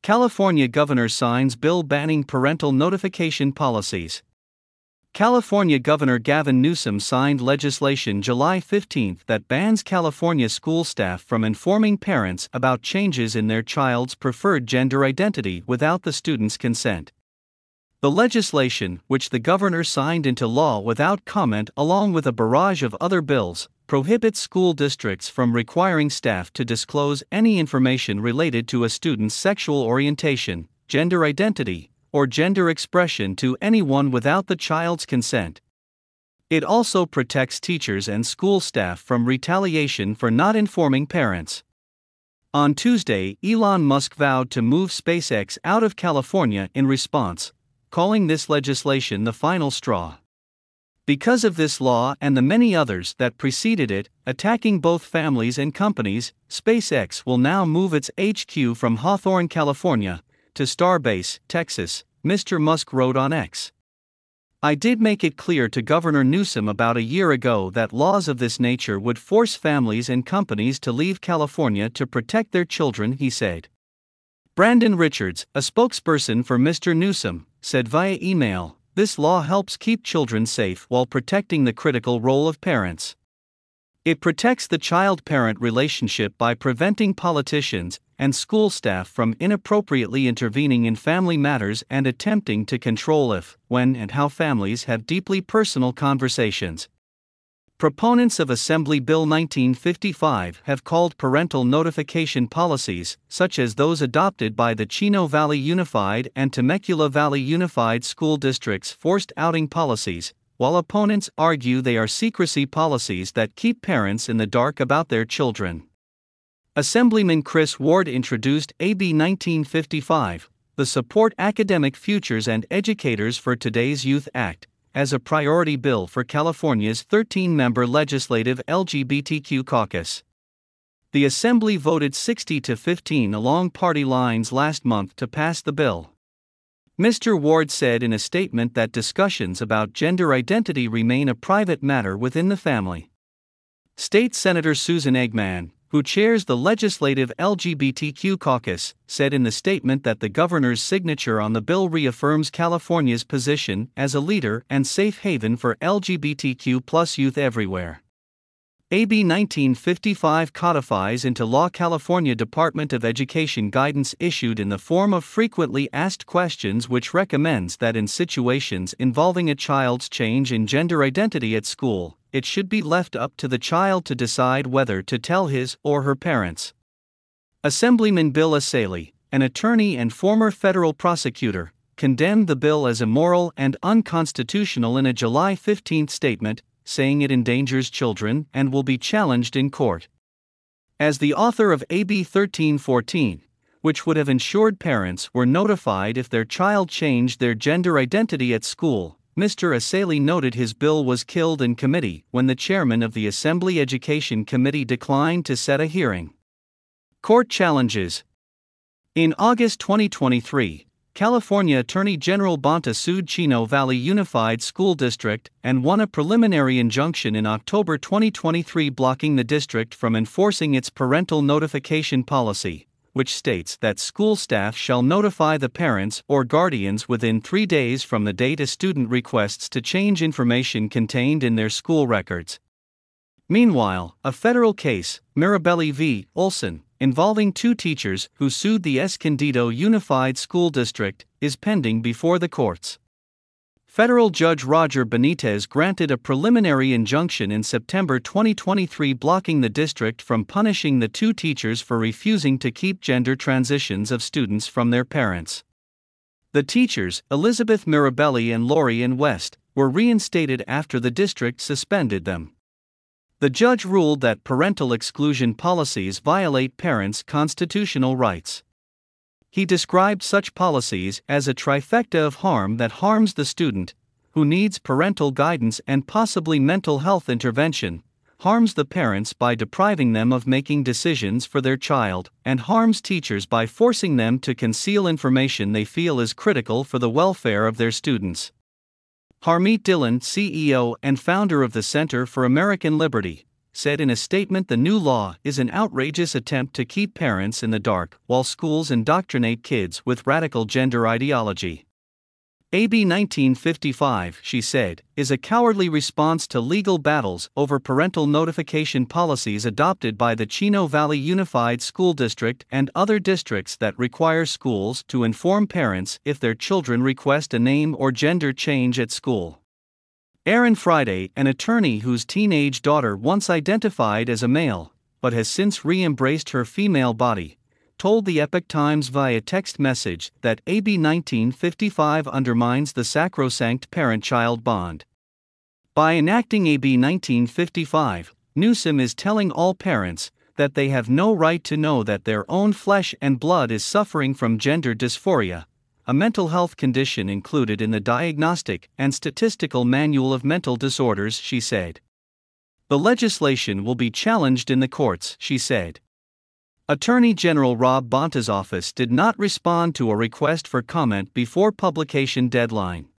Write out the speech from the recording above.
California governor signs bill banning parental notification policies. California Governor Gavin Newsom signed legislation July 15 that bans California school staff from informing parents about changes in their child's preferred gender identity without the student's consent. The legislation, which the governor signed into law without comment along with a barrage of other bills, prohibits school districts from requiring staff to disclose any information related to a student's sexual orientation, gender identity, or gender expression to anyone without the child's consent. It also protects teachers and school staff from retaliation for not informing parents. On Tuesday, Elon Musk vowed to move SpaceX out of California in response, calling this legislation the final straw. Because of this law and the many others that preceded it, attacking both families and companies, SpaceX will now move its HQ from Hawthorne, California, to Starbase, Texas, Mr. Musk wrote on X. I did make it clear to Governor Newsom about a year ago that laws of this nature would force families and companies to leave California to protect their children, he said. Brandon Richards, a spokesperson for Mr. Newsom, said via email, "This law helps keep children safe while protecting the critical role of parents. It protects the child-parent relationship by preventing politicians and school staff from inappropriately intervening in family matters and attempting to control if, when, and how families have deeply personal conversations." Proponents of Assembly Bill 1955 have called parental notification policies, such as those adopted by the Chino Valley Unified and Temecula Valley Unified School Districts, forced outing policies, while opponents argue they are secrecy policies that keep parents in the dark about their children. Assemblyman Chris Ward introduced AB 1955, the Support Academic Futures and Educators for Today's Youth Act, as a priority bill for California's 13-member legislative LGBTQ caucus. The Assembly voted 60-15 along party lines last month to pass the bill. Mr. Ward said in a statement that discussions about gender identity remain a private matter within the family. State Senator Susan Eggman, who chairs the legislative LGBTQ caucus, said in the statement that the governor's signature on the bill reaffirms California's position as a leader and safe haven for LGBTQ+ youth everywhere. AB 1955 codifies into law California Department of Education guidance issued in the form of frequently asked questions, which recommends that in situations involving a child's change in gender identity at school, it should be left up to the child to decide whether to tell his or her parents. Assemblyman Bill Asaley, an attorney and former federal prosecutor, condemned the bill as immoral and unconstitutional in a July 15 statement, saying it endangers children and will be challenged in court. As the author of AB 1314, which would have ensured parents were notified if their child changed their gender identity at school, Mr. Asaley noted his bill was killed in committee when the chairman of the Assembly Education Committee declined to set a hearing. Court challenges. In August 2023, California Attorney General Bonta sued Chino Valley Unified School District and won a preliminary injunction in October 2023 blocking the district from enforcing its parental notification policy, which states that school staff shall notify the parents or guardians within 3 days from the date a student requests to change information contained in their school records. Meanwhile, a federal case, Mirabelli v. Olson, involving 2 teachers who sued the Escondido Unified School District, is pending before the courts. Federal Judge Roger Benitez granted a preliminary injunction in September 2023 blocking the district from punishing the 2 teachers for refusing to keep gender transitions of students from their parents. The teachers, Elizabeth Mirabelli and Lori Ann West, were reinstated after the district suspended them. The judge ruled that parental exclusion policies violate parents' constitutional rights. He described such policies as a trifecta of harm that harms the student, who needs parental guidance and possibly mental health intervention, harms the parents by depriving them of making decisions for their child, and harms teachers by forcing them to conceal information they feel is critical for the welfare of their students. Harmeet Dhillon, CEO and founder of the Center for American Liberty, said in a statement the new law is an outrageous attempt to keep parents in the dark while schools indoctrinate kids with radical gender ideology. AB 1955, she said, is a cowardly response to legal battles over parental notification policies adopted by the Chino Valley Unified School District and other districts that require schools to inform parents if their children request a name or gender change at school. Aaron Friday, an attorney whose teenage daughter once identified as a male, but has since re-embraced her female body, told the Epoch Times via text message that AB 1955 undermines the sacrosanct parent-child bond. By enacting AB 1955, Newsom is telling all parents that they have no right to know that their own flesh and blood is suffering from gender dysphoria, a mental health condition included in the Diagnostic and Statistical Manual of Mental Disorders, she said. The legislation will be challenged in the courts, she said. Attorney General Rob Bonta's office did not respond to a request for comment before publication deadline.